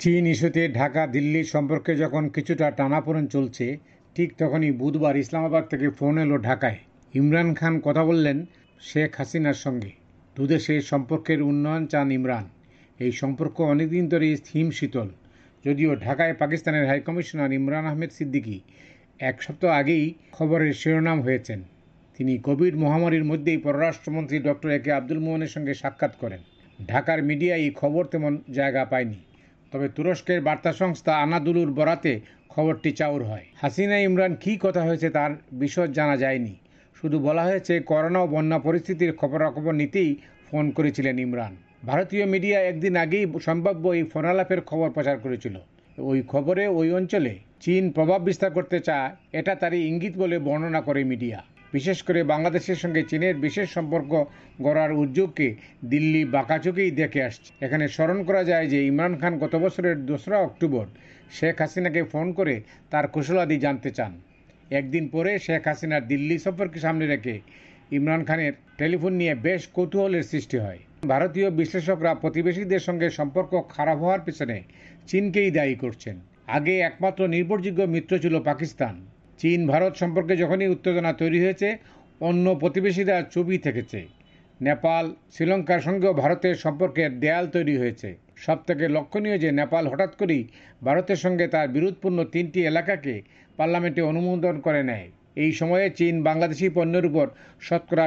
চীন ইস্যুতে ঢাকা দিল্লি সম্পর্কে যখন কিছুটা টানাপোড়েন চলছে, ঠিক তখনই বুধবার ইসলামাবাদ থেকে ফোন এলো ঢাকায়। ইমরান খান কথা বললেন শেখ হাসিনার সঙ্গে। দুদেশের সম্পর্কের উন্নয়ন চান ইমরান। এই সম্পর্ক অনেকদিন ধরেই হিমশীতল। যদিও ঢাকায় পাকিস্তানের হাইকমিশনার ইমরান আহমেদ সিদ্দিকী এক সপ্তাহ আগেই খবরের শিরোনাম হয়েছেন। তিনি কোভিড মহামারীর মধ্যেই পররাষ্ট্রমন্ত্রী ডক্টর এ কে আব্দুল মোমেনের সঙ্গে সাক্ষাৎ করেন। ঢাকার মিডিয়ায় এই খবর তেমন জায়গা পায়নি। তবে তুরস্কের বার্তা সংস্থা আনাদুলুর বরাতে খবরটি চাউর হয়। হাসিনা ইমরান কী কথা হয়েছে তার বিশদ জানা যায়নি। শুধু বলা হয়েছে করোনা ও বন্যা পরিস্থিতির খবরাখবর নিতেই ফোন করেছিলেন ইমরান। ভারতীয় মিডিয়া একদিন আগেই সম্ভাব্য এই ফোনালাপের খবর প্রচার করেছিল। ওই খবরে ওই অঞ্চলে চীন প্রভাব বিস্তার করতে চায়, এটা তারই ইঙ্গিত বলে বর্ণনা করে মিডিয়া। বিশেষ করে বাংলাদেশের সঙ্গে চীনের বিশেষ সম্পর্ক গড়ার উদ্যোগকে দিল্লি বাঁকাচোখেই দেখে আসছে। এখানে স্মরণ করা যায় যে ইমরান খান গত বছরের 2রা অক্টোবর শেখ হাসিনাকে ফোন করে তার কুশলাদি জানতে চান। একদিন পরে শেখ হাসিনার দিল্লি সফরকে সামনে রেখে ইমরান খানের টেলিফোন নিয়ে বেশ কৌতূহলের সৃষ্টি হয়। ভারতীয় বিশ্লেষকরা প্রতিবেশীদের সঙ্গে সম্পর্ক খারাপ হওয়ার পেছনে চীনকেই দায়ী করছেন। আগে একমাত্র নির্ভরযোগ্য মিত্র ছিল পাকিস্তান। চীন ভারত সম্পর্কে যখনই উত্তেজনা তৈরি হয়েছে, অন্য প্রতিবেশীরা চুপই থেকেছে। নেপাল, শ্রীলঙ্কার সঙ্গেও ভারতের সম্পর্কের দেয়াল তৈরি হয়েছে। সবথেকে লক্ষণীয় যে নেপাল হঠাৎ করেই ভারতের সঙ্গে তার বিরোধপূর্ণ 3টি এলাকাকে পার্লামেন্টে অনুমোদন করে নেয়। এই সময়ে চীন বাংলাদেশি পণ্যের উপর শতকরা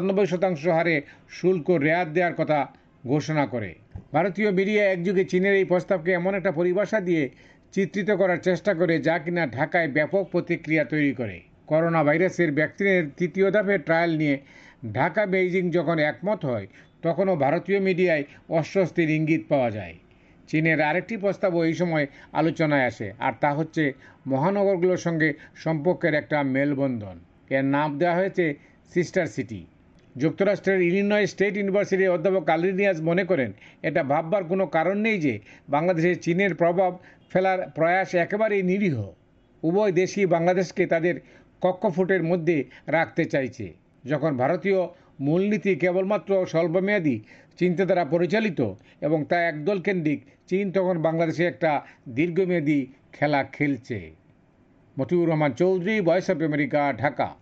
97% হারে শুল্ক রেয়াত দেওয়ার কথা ঘোষণা করে। ভারতীয় মিডিয়া একযুগে চীনের এই প্রস্তাবকে এমন একটা পরিভাষা দিয়ে চিত্রিত করার চেষ্টা করে যা কিনা ঢাকায় ব্যাপক প্রতিক্রিয়া তৈরি করে। করোনা ভাইরাসের ভ্যাকসিনের 3য় ধাপের ট্রায়াল নিয়ে ঢাকা বেইজিং যখন একমত হয়, তখনও ভারতীয় মিডিয়ায় অস্বস্তির ইঙ্গিত পাওয়া যায়। চীনের আরেকটি প্রস্তাবও এই সময় আলোচনায় আসে, আর তা হচ্ছে মহানগরগুলোর সঙ্গে সম্পর্কের একটা মেলবন্ধন। এর নাম দেওয়া হয়েছে সিস্টার সিটি। যুক্তরাষ্ট্রের ইলিনয় স্টেট ইউনিভার্সিটির অধ্যাপক আলী নিয়াজ মনে করেন, এটা ভাববার কোনো কারণ নেই যে বাংলাদেশে চীনের প্রভাব ফেলার প্রয়াস একেবারেই নিরীহ। উভয় দেশই বাংলাদেশকে তাদের কক্ষপথের মধ্যে রাখতে চাইছে। যখন ভারতীয় মূলনীতি কেবলমাত্র স্বল্পমেয়াদী চিন্তাধারা পরিচালিত এবং তা একদলকেন্দ্রিক, চীন তখন বাংলাদেশে একটা দীর্ঘমেয়াদী খেলা খেলছে। Motiur Rahman Chowdhury, Voice of America, Dhaka.